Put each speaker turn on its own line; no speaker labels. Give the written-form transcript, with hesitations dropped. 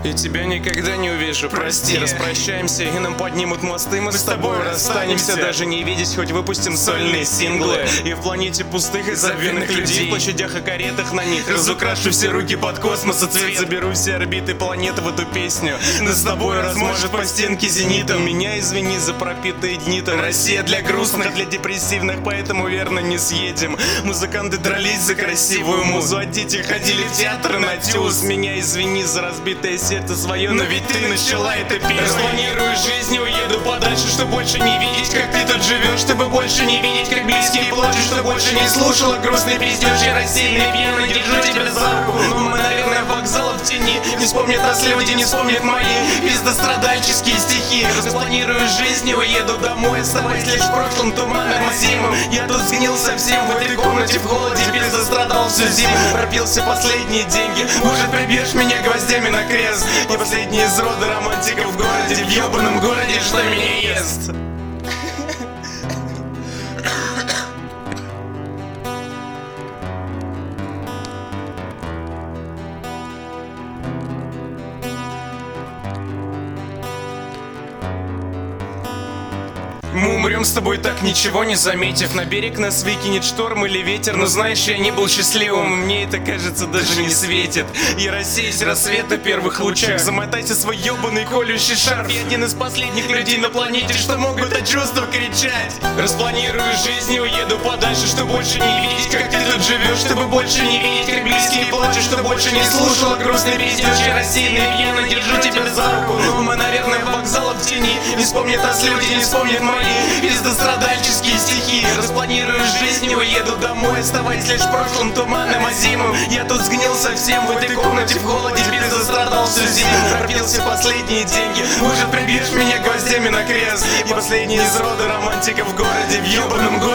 И тебя никогда не увижу, прости. Распрощаемся, и нам поднимут мосты. Мы с тобой расстанемся, даже не видеть, хоть выпустим сольные синглы. И в планете пустых и забвенных людей, в площадях и каретах на них разукрашу все руки под космоса цвет. Заберу все орбиты планеты в эту песню. Да с тобой разможет по стенке зенитом. Меня извини за пропитые дни там. Россия для грустных, для депрессивных, поэтому верно не съедем. Музыканты дрались за красивую музу, а дети ходили в театр на тюз. Меня извини за разбитое сердце свое, но ведь ты начала это первой. Распланирую жизнь и уеду подальше, чтобы больше не видеть, как ты тут живешь, чтобы больше не видеть, как близкие плачут, чтобы больше не слушала грустный пиздеж. Я рассеянный пьяный держу тебя за руку, но мы, наверное, вокзала в тени. Не вспомнят нас люди, не вспомнят мои пиздострадальческие стихи. Распланирую жизнь и уеду домой, оставаясь лишь в прошлом туманным и зимом. Я тут сгнил совсем в этой комнате в холоде, пиздострадал всю зиму. Пропил все последние деньги, может прибьешь меня гвоздями на крест. Я последний из рода романтиков в городе, в ебаном городе, что меня ест. Мы умрем с тобой так, ничего не заметив. На берег нас выкинет шторм или ветер. Но знаешь, я не был счастливым, мне это, кажется, даже не светит. Я рассеюсь в рассвета первых лучах. Замотайте свой ебаный колющий шарф. Я один из последних людей на планете, что могут от чувства кричать. Распланирую жизнь и уеду подальше, чтобы больше не видеть, как ты тут живешь, чтобы больше не видеть, как близкие плачут, чтобы больше не слушала грустный пиздеж. Я рассеянный пьяный держу тебя за руку, но мы, наверное, вокзала в тени. Не вспомнят нас люди, не вспомнят мои пиздострадальческие стихи. Распланирую жизнь и уеду домой, оставаясь лишь в прошлом туманным и зимом. Я тут сгнил совсем в этой комнате в холоде, пиздострадал всю зиму. Пропил все последние деньги, может прибьешь меня гвоздями на крест. Я последний из рода романтиков в городе, в ебаном городе.